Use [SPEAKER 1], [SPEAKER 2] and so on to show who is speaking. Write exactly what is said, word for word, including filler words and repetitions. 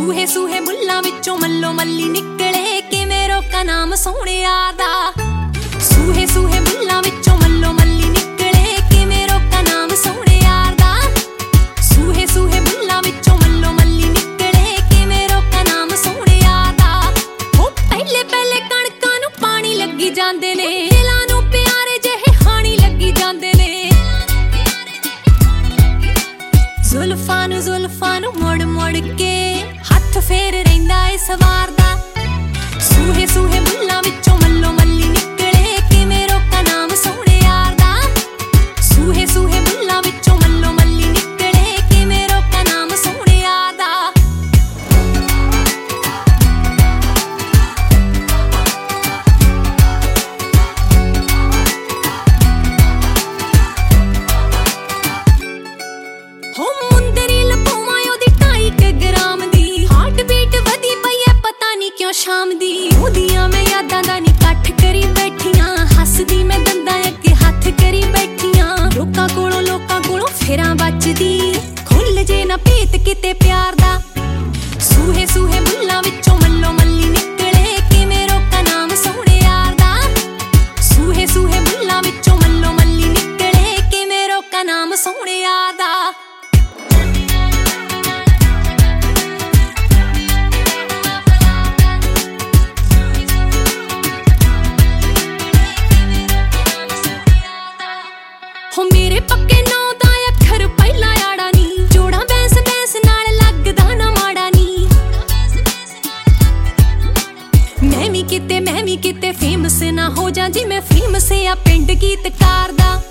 [SPEAKER 1] सूहे सूहे बुल्लां विचों मल्लो मल्ली निकले किवें रोकां नाम सोहणिया दा। सूहे सूहे बुल्लां विचों मल्लो मल्ली निकले किवें रोकां नाम सोहणिया दा। सूहे सूहे बुल्लां विचों मल्लो मल्ली निकले किवें रोकां नाम सोहणिया दा। ओ पहले पहले कणकां नूं पानी लगी जांदे ने, दिलां नूं प्यारे जिहे हाणी लगी जांदे ने। जुल्फां नूं जुल्फां नूं मुड़ मुड़ के हथ फेर रहिंदा ए सवारदा। सूहे सूहे बुल्लां विचों मल्लो मल्ली निकले किवें रोकां नाम सोहणिया दा। सूहे सूहे बुल्लां विचों मल्लो मल्ली निकले किवें रोकां नाम सोहणिया दा। हो मुंदरी लपवां ओदी ढाई क ग्राम दी, हार्ट बीट वधी पई ऐ पता नहीं क्यों शाम दी। ओदियां मैं यादां दा नी कट्ठ करी बैठियां, हसदी मैं दंदां अगे हत्थ करी बैठियां। लोकां कोलों लोकां कोलों फेरां बचदी, खुल जे ना भेत किते प्यार दा। सूहे सूहे बुल्लां विचों मल्लो मल्ली निकले किवें रोकां नाम सोहणिया दा। सूहे सूहे बुल्लां विचों मल्लो मल्ली निकले किवें रोकां नाम सोहणिया दा। हो मेरे पक्के नौ दा अखर पहला आड़ा नी, जोड़ा बैंस बैंस नाल लगदा ना माड़ा नी। मैं भी किते मैं भी किते फेमस ना हो जा जिवें फेमस आ पिंड गीतकार दा।